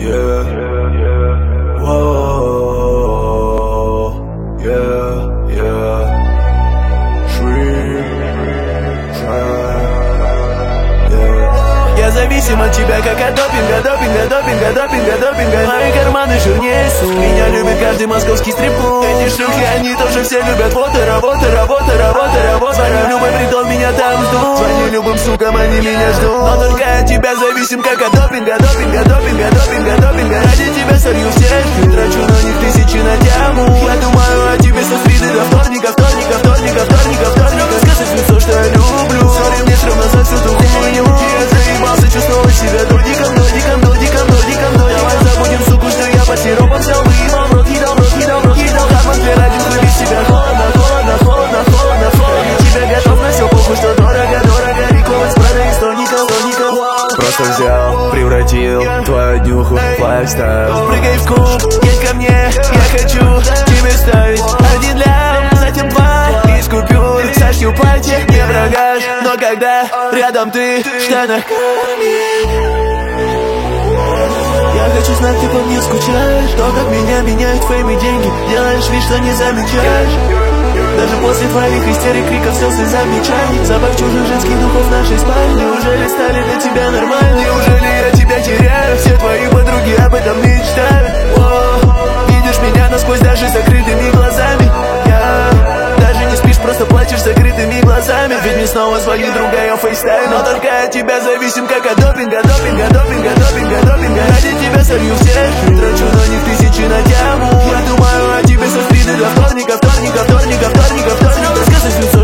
yeah. Whoa, yeah, yeah. Shrimp, yeah. Я зависим от тебя, как от допинга, допинга, допинга, допинга, допинга. Мои карманы жирнее суп. Меня любит каждый московский стрип-клуб. Эти шлюхи, они тоже все любят. Вот и работа, работа, работа, работа. Звоню любой притон, меня там ждут. Звоню любым сукам, они меня ждут. Но только от тебя зависим, как от допинга, допинга, допинга, допинга, допинга. Ради тебя солью все, трачу на них тысячи на тему. Я думаю о тебе со среды до вторника, вторника, вторника, вторника, вторника. Сказать в лицо, что я люблю. Сори, мне стрёмно за всю ту хуйню. Я заебался чувствовать себя дудиком, дудиком, дудиком, дудиком. Давай забудем, суку, что я по сиропам взял. Выебал, рот едал, рот едал, рот едал. Карман для радио, хлеби себя. Холодно, холодно, холодно, холодно, холодно. Я тебя готов на всё, похуй, что дорого, дорого. Рекламать с продой исторников, исторников. Просто взял, превратил твою днюху в лайфстайл. Прыгай в куб, едь ко мне, я хочу тебе ставить один лям, затем два из купюр. Сошью платье, не врагаш, но когда рядом ты в штанах. Я хочу знать, ты по мне скучаешь. То, как меня меняют фейм и деньги. Делаешь вид, что не замечаешь. Даже после твоих истерик, криков, слез и замечаний. Запах чужих женских духов в нашей спальне. Неужели стали для тебя нормальны? Неужели я тебя теряю? Все твои подруги об этом мечтают. О, видишь меня насквозь даже с закрытыми глазами. Я даже не спишь, просто плачешь с закрытыми глазами. Ведь мне снова звонит другая фейстайм. Но только от тебя зависим, как от допинга, допинга, допинга, допинга, допинга. Ради тебя солью все, трачу на них тысячи на тему. Я думаю о тебе со среды до вторника, вторника, вторника, вторника, вторника. Сказать